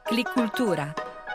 Click Cultura.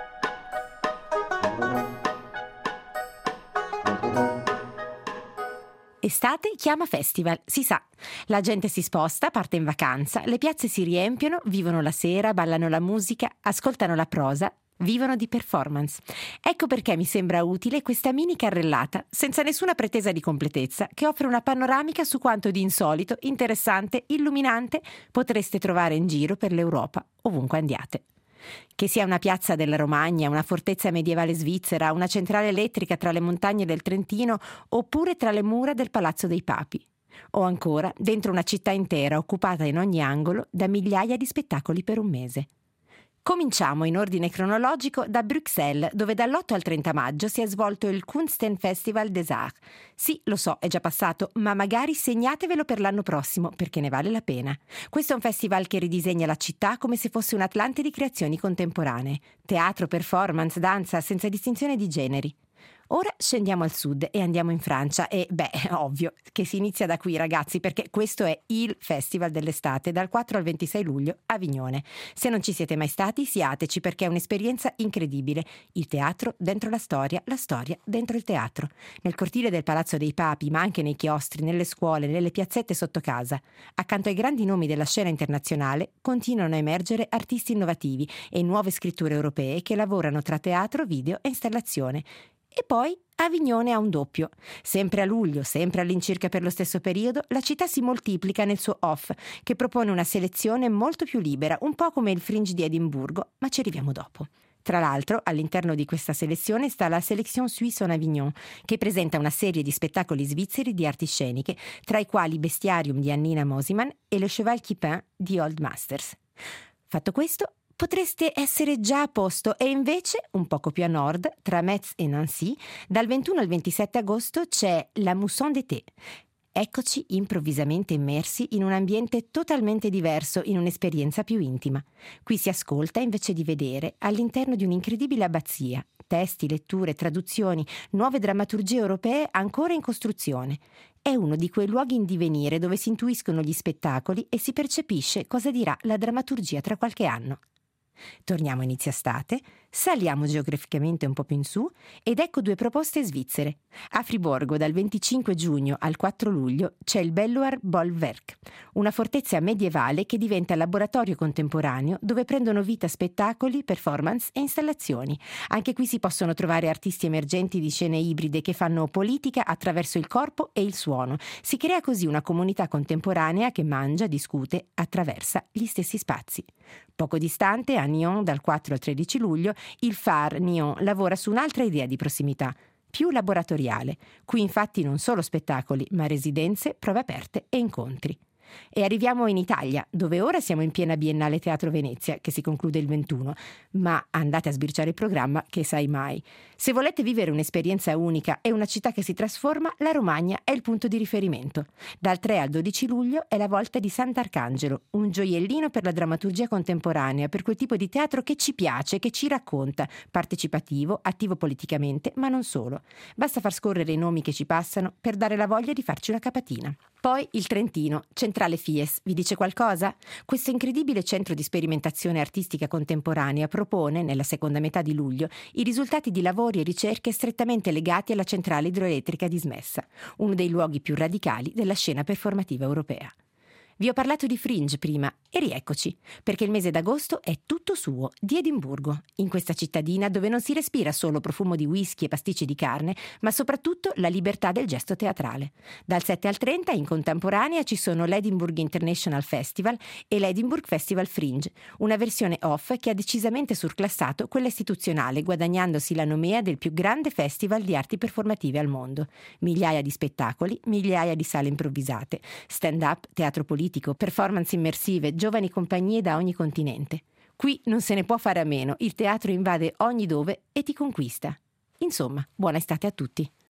Estate chiama festival, si sa. La gente si sposta, parte in vacanza, le piazze si riempiono, vivono la sera, ballano la musica, ascoltano la prosa, vivono di performance. Ecco perché mi sembra utile questa mini carrellata, senza nessuna pretesa di completezza, che offre una panoramica su quanto di insolito, interessante, illuminante potreste trovare in giro per l'Europa, ovunque andiate. Che sia una piazza della Romagna, una fortezza medievale svizzera, una centrale elettrica tra le montagne del Trentino oppure tra le mura del Palazzo dei Papi. O ancora dentro una città intera occupata in ogni angolo da migliaia di spettacoli per un mese. Cominciamo in ordine cronologico da Bruxelles, dove dall'8 al 30 maggio si è svolto il Kunstenfestival des Arts. Sì, lo so, è già passato, ma magari segnatevelo per l'anno prossimo, perché ne vale la pena. Questo è un festival che ridisegna la città come se fosse un Atlante di creazioni contemporanee. Teatro, performance, danza, senza distinzione di generi. Ora scendiamo al sud e andiamo in Francia e, ovvio che si inizia da qui, ragazzi, perché questo è il festival dell'estate dal 4 al 26 luglio a Avignone. Se non ci siete mai stati, siateci perché è un'esperienza incredibile. Il teatro dentro la storia dentro il teatro. Nel cortile del Palazzo dei Papi, ma anche nei chiostri, nelle scuole, nelle piazzette sotto casa. Accanto ai grandi nomi della scena internazionale continuano a emergere artisti innovativi e nuove scritture europee che lavorano tra teatro, video e installazione. E poi Avignone ha un doppio. Sempre a luglio, sempre all'incirca per lo stesso periodo, la città si moltiplica nel suo off, che propone una selezione molto più libera, un po' come il Fringe di Edimburgo, ma ci arriviamo dopo. Tra l'altro, all'interno di questa selezione sta la Sélection Suisse en Avignon, che presenta una serie di spettacoli svizzeri di arti sceniche, tra i quali Bestiarium di Annina Mosiman e Le Cheval qui peint di Old Masters. Fatto questo, potreste essere già a posto e invece, un poco più a nord, tra Metz e Nancy, dal 21 al 27 agosto c'è la Mousson d'été. Eccoci improvvisamente immersi in un ambiente totalmente diverso, in un'esperienza più intima. Qui si ascolta invece di vedere all'interno di un'incredibile abbazia. Testi, letture, traduzioni, nuove drammaturgie europee ancora in costruzione. È uno di quei luoghi in divenire dove si intuiscono gli spettacoli e si percepisce cosa dirà la drammaturgia tra qualche anno. Torniamo a inizio estate, saliamo geograficamente un po' più in su ed ecco due proposte svizzere. A Friborgo dal 25 giugno al 4 luglio c'è il Belluar Bollwerk, una fortezza medievale che diventa laboratorio contemporaneo dove prendono vita spettacoli, performance e installazioni. Anche qui si possono trovare artisti emergenti di scene ibride che fanno politica attraverso il corpo e il suono. Si crea così una comunità contemporanea che mangia, discute, attraversa gli stessi spazi. Poco distante, a Nyon, dal 4 al 13 luglio, il Phare Nyon lavora su un'altra idea di prossimità, più laboratoriale. Qui infatti non solo spettacoli, ma residenze, prove aperte e incontri. E arriviamo in Italia, dove ora siamo in piena Biennale Teatro Venezia, che si conclude il 21, ma andate a sbirciare il programma che sai mai. Se volete vivere un'esperienza unica e una città che si trasforma, la Romagna è il punto di riferimento. Dal 3 al 12 luglio è la volta di Sant'Arcangelo, un gioiellino per la drammaturgia contemporanea, per quel tipo di teatro che ci piace, che ci racconta, partecipativo, attivo politicamente, ma non solo. Basta far scorrere i nomi che ci passano per dare la voglia di farci una capatina. Poi il Trentino, Centrale Fies, vi dice qualcosa? Questo incredibile centro di sperimentazione artistica contemporanea propone, nella seconda metà di luglio, i risultati di lavori e ricerche strettamente legati alla centrale idroelettrica di Smessa, uno dei luoghi più radicali della scena performativa europea. Vi ho parlato di Fringe prima e rieccoci, perché il mese d'agosto è tutto suo, di Edimburgo, in questa cittadina dove non si respira solo profumo di whisky e pasticci di carne, ma soprattutto la libertà del gesto teatrale. Dal 7 al 30 in contemporanea ci sono l'Edinburgh International Festival e l'Edinburgh Festival Fringe, una versione off che ha decisamente surclassato quella istituzionale, guadagnandosi la nomea del più grande festival di arti performative al mondo. Migliaia di spettacoli, migliaia di sale improvvisate, stand-up, teatro politico, performance immersive, giovani compagnie da ogni continente. Qui non se ne può fare a meno, il teatro invade ogni dove e ti conquista. Insomma, buona estate a tutti.